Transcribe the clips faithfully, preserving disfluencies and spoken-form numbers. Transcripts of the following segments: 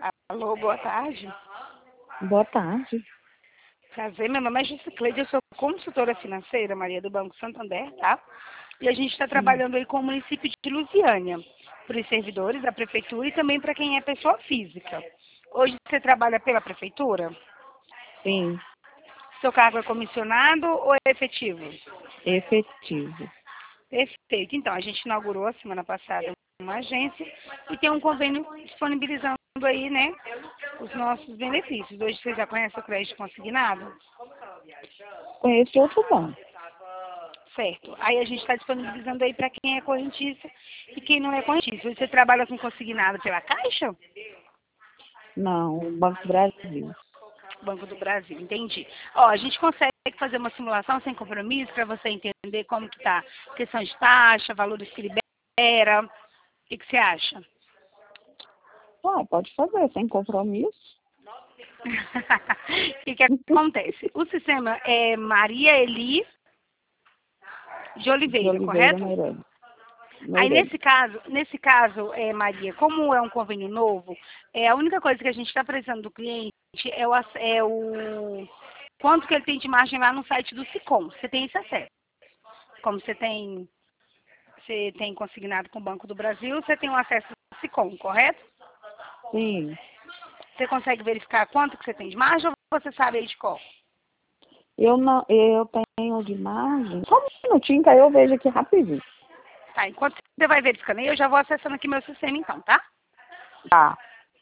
Alô, boa tarde. Boa tarde. Prazer, meu nome é Juscleide, eu sou consultora financeira, Maria do Banco Santander, tá? E a gente está Sim. trabalhando aí com o município de Lusiânia, para os servidores da prefeitura e também para quem é pessoa física. Hoje você trabalha pela prefeitura? Sim, Seu cargo é comissionado ou é efetivo? efetivo. Perfeito. Então, a gente inaugurou a semana passada uma agência e tem um convênio disponibilizando aí, né, os nossos benefícios. Hoje você já conhece o crédito consignado? Conheço outro banco. Certo. Aí a gente está disponibilizando aí para quem é correntista e quem não é correntista. Você trabalha com consignado pela Caixa? Não, o Banco do Brasil. Banco do Brasil, entendi. Ó, a gente consegue fazer uma simulação sem compromisso para você entender como que tá a questão de taxa, valores que libera. O que, que você acha? Ah, pode fazer, sem compromisso. O que, que acontece? O sistema é Maria Eli de De Oliveira, Oliveira correto? Meirelles. Aí Meirelles. nesse caso, nesse caso, é, Maria, como é um convênio novo, é, a única coisa que a gente está precisando do cliente é o, ac- é o quanto que ele tem de margem lá no site do Sicom. Você tem esse acesso. Como você tem, você tem consignado com o Banco do Brasil, você tem um acesso ao Sicom, correto? Sim. Você consegue verificar quanto que você tem de margem ou você sabe aí de qual? Eu não, eu tenho de margem. Só um minutinho que aí eu vejo aqui rapidinho. Tá, enquanto você vai verificando aí, eu já vou acessando aqui meu sistema então, tá? Tá.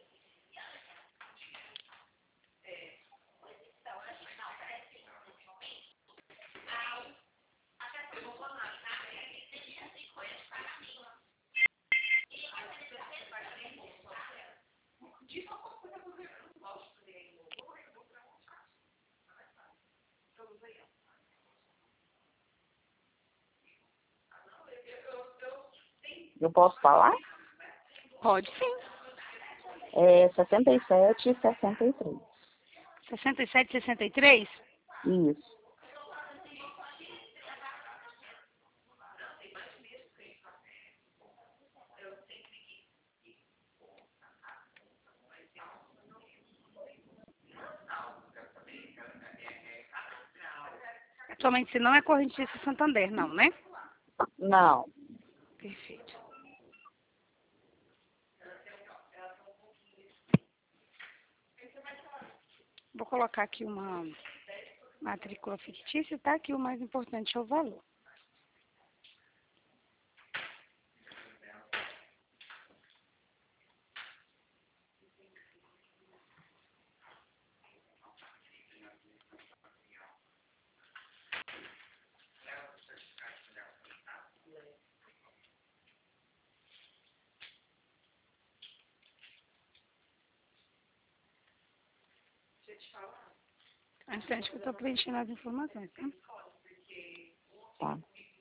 Eu posso falar? Pode sim. É sessenta e sete e sessenta e três. sessenta e sete, sessenta e três? Isso. Atualmente você não é correntista Santander, não, né? Não. Perfeito. Vou colocar aqui uma matrícula fictícia, tá? Que o mais importante é o valor. Um instante que eu estou preenchendo as informações, tá? Tá.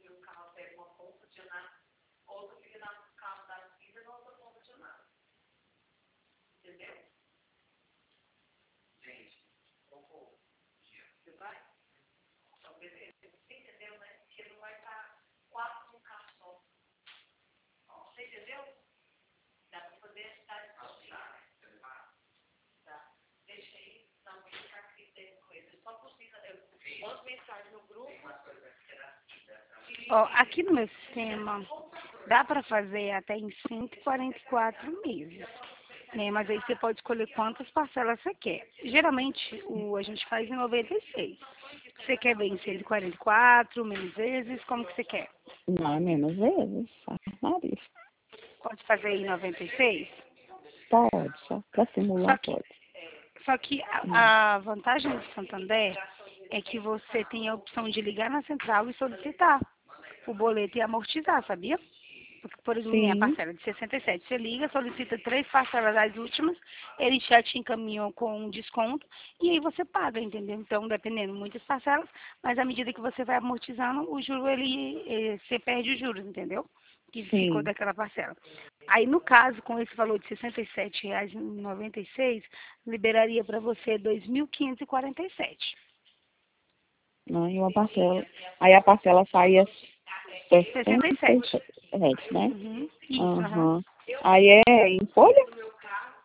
Ó, aqui no meu sistema, dá para fazer até em cento e quarenta e quatro meses, né? Mas aí você pode escolher quantas parcelas você quer. Geralmente, o, a gente faz em noventa e seis. Você quer ver em cento e quarenta e quatro, menos vezes? Como que você quer? Não, é menos vezes. Nariz. Pode fazer em noventa e seis? Pode, só para Só simular que, pode. só que Hum. a, a vantagem do Santander é que você tem a opção de ligar na central e solicitar o boleto e amortizar, sabia? Porque, por exemplo, minha Sim, parcela de sessenta e sete, você liga, solicita três parcelas das últimas, eles já te encaminham com um desconto e aí você paga, entendeu? Então, dependendo, muitas parcelas, mas à medida que você vai amortizando, o juro, ele, eh, você perde os juros, entendeu? Que ficou sim. daquela parcela. Aí, no caso, com esse valor de sessenta e sete reais e noventa e seis, liberaria para você dois mil quinhentos e quarenta e sete. Não, e uma parcela. Aí a parcela saía sessenta sessenta e e sete. sete, né? Uhum. Isso, aham. Aham. Aí é em folha?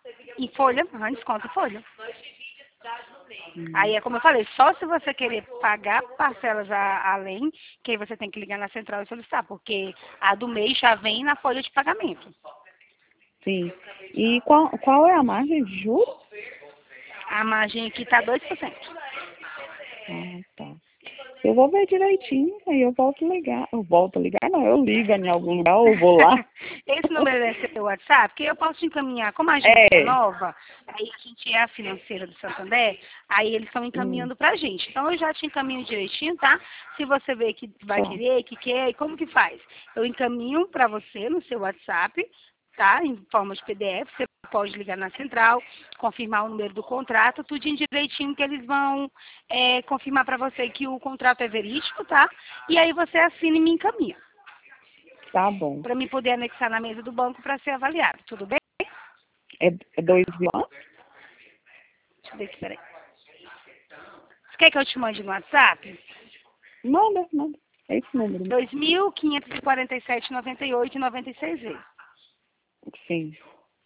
Em folha, ah, desconto em folha. Hum. Aí é como eu falei, só se você querer pagar parcelas a, além, que aí você tem que ligar na central e solicitar, porque a do mês já vem na folha de pagamento. Sim. E qual, qual é a margem de juros? A margem aqui tá dois por cento. Ah, tá. Eu vou ver direitinho, aí eu volto a ligar. Eu volto a ligar, não, eu ligo em algum lugar ou vou lá. Esse número é seu WhatsApp, porque eu posso te encaminhar, como a agência é É. nova, aí a gente é a financeira do Santander, aí eles estão Hum. encaminhando pra gente. Então eu já te encaminho direitinho, tá? Se você vê que vai Tá. querer, que quer, e como que faz? Eu encaminho pra você no seu WhatsApp, tá? Em forma de P D F, você pode ligar na central, confirmar o número do contrato, tudo direitinho que eles vão é, confirmar pra você que o contrato é verídico, tá? E aí você assina e me encaminha Tá bom. para mim poder anexar na mesa do banco para ser avaliado. Tudo bem? É, é dois mil? Deixa eu ver aqui, peraí. Você quer que eu te mande no WhatsApp? Manda, manda. É esse número. dois mil quinhentos e quarenta e sete, noventa e oito e noventa e seis vezes. Sim.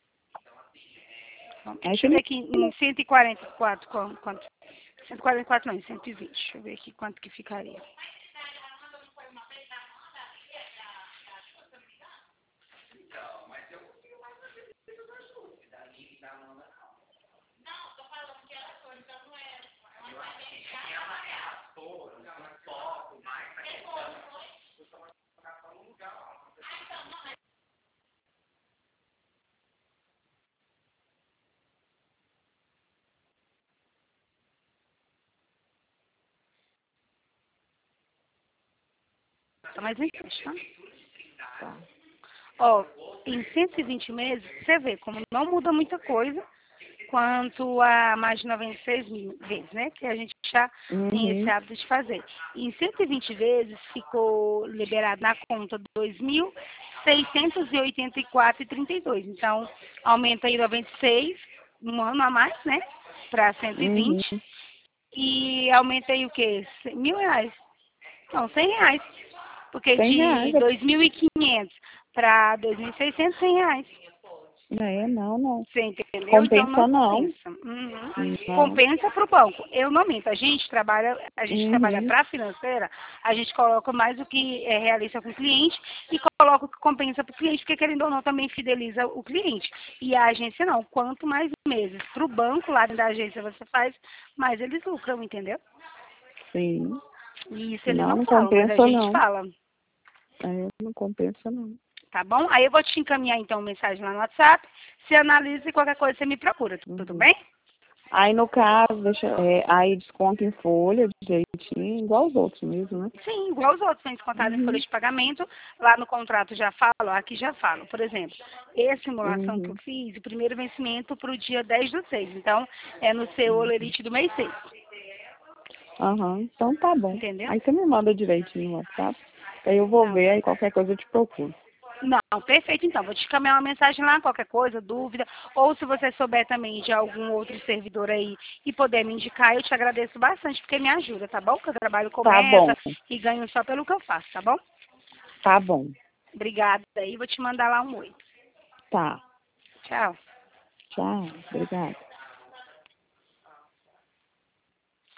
Então, Aí deixa você eu ver me... aqui em cento e quarenta e quatro, quanto? quanto- cento e quarenta e quatro não, em cento e vinte. Deixa eu ver aqui quanto que ficaria. Tá mais em frente, tá? Tá. Ó, em cento e vinte meses, você vê como não muda muita coisa quanto a mais de noventa e seis mil vezes, né? Que a gente já tem esse Uhum. hábito de fazer. Em cento e vinte vezes ficou liberado na conta dois mil seiscentos e oitenta e quatro vírgula trinta e dois. Então, aumenta aí noventa e seis, um ano a mais, né? Para cento e Uhum. vinte. E aumenta aí o quê? Mil reais. Não, cem reais. Porque Cem reais. de dois mil e quinhentos para dois mil e seiscentos, cem reais. É, não, não. Você entendeu? Então não Compensa não. compensa. Uhum. Não. Compensa para o banco. Eu não minto. A gente trabalha, a gente trabalha Uhum. para a financeira, a gente coloca mais o que é realista com o cliente e coloca o que compensa para o cliente, porque querendo ou não também fideliza o cliente. E a agência não. Quanto mais meses para o banco lá dentro da agência você faz, mais eles lucram, entendeu? Sim. E isso eles Não, não não falam, mas a compensa gente não. fala. É, não compensa não. Tá bom? Aí eu vou te encaminhar então mensagem lá no WhatsApp. Você analisa e qualquer coisa você me procura. Tudo Uhum. bem? Aí no caso, deixa, é, aí desconto em folha, direitinho, igual os outros mesmo, né? Sim, igual os outros, tem descontado em folha Uhum. de pagamento. Lá no contrato já falo, aqui já falo. Por exemplo, essa simulação que eu Uhum. fiz, o primeiro vencimento para o dia dez do seis. Então, é no seu Uhum. olerite do mês seis. Aham, então tá bom. Entendeu? Aí você me manda direitinho no WhatsApp, aí eu vou Não. ver, aí qualquer coisa eu te procuro. Não, perfeito então. Vou te encaminhar uma mensagem lá, qualquer coisa, dúvida. Ou se você souber também de algum outro servidor aí e puder me indicar, eu te agradeço bastante, porque me ajuda, tá bom? Que eu trabalho com Tá bom, meta e ganho só pelo que eu faço, tá bom? tá bom. Obrigada aí, vou te mandar lá um oi. Tá. Tchau. Tchau, obrigada.